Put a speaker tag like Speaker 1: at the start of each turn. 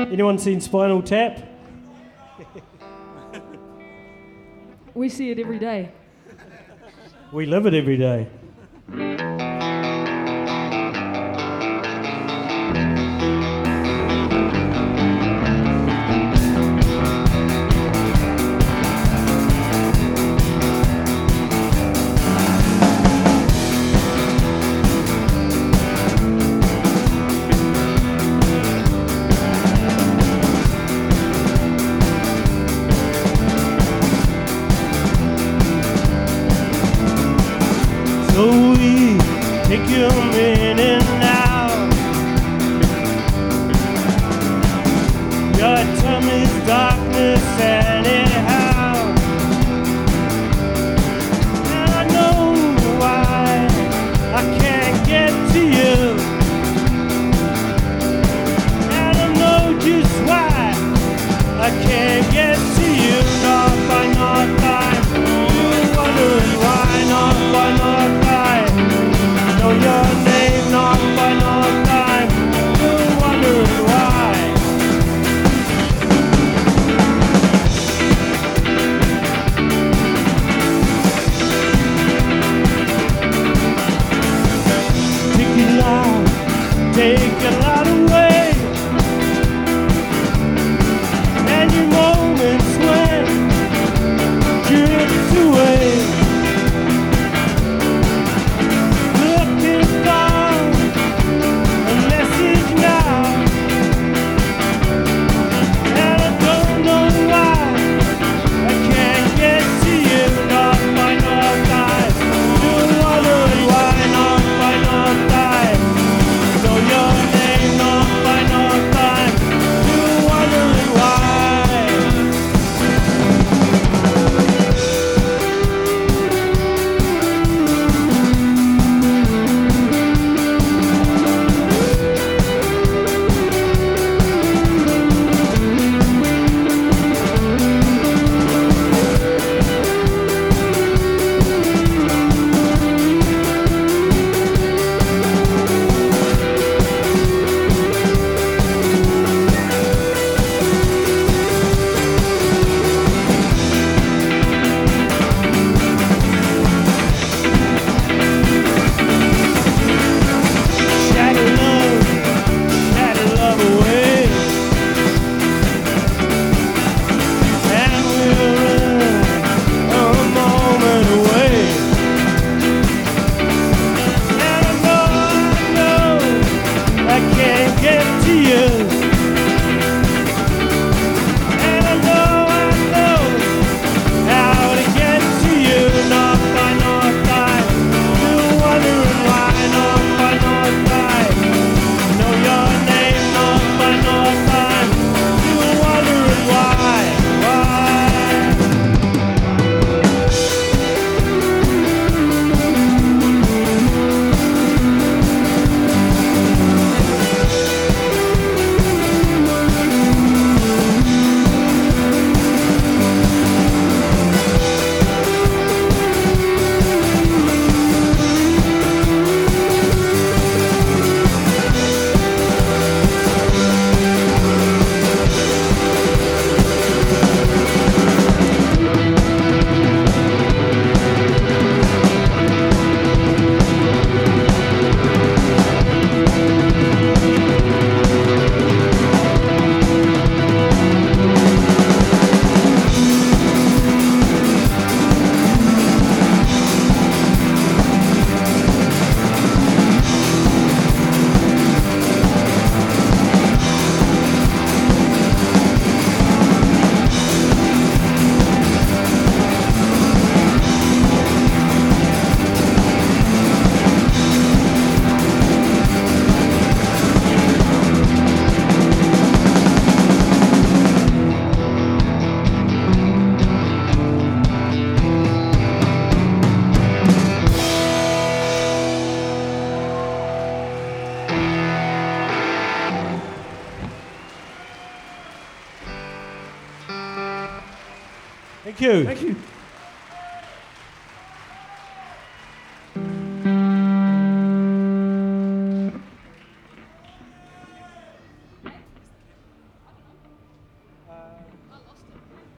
Speaker 1: Anyone seen Spinal Tap?
Speaker 2: We see it every day.
Speaker 1: We live it every day. So we take them in and out. Your tummy's darkness anyhow. And I know why I can't get to you. And I know just why I can't get to you. Not by you wondering why, not by know your name, not by time. You're wondering why. Take a lot away, and your moments when drift away. Thank you.
Speaker 2: Thank you.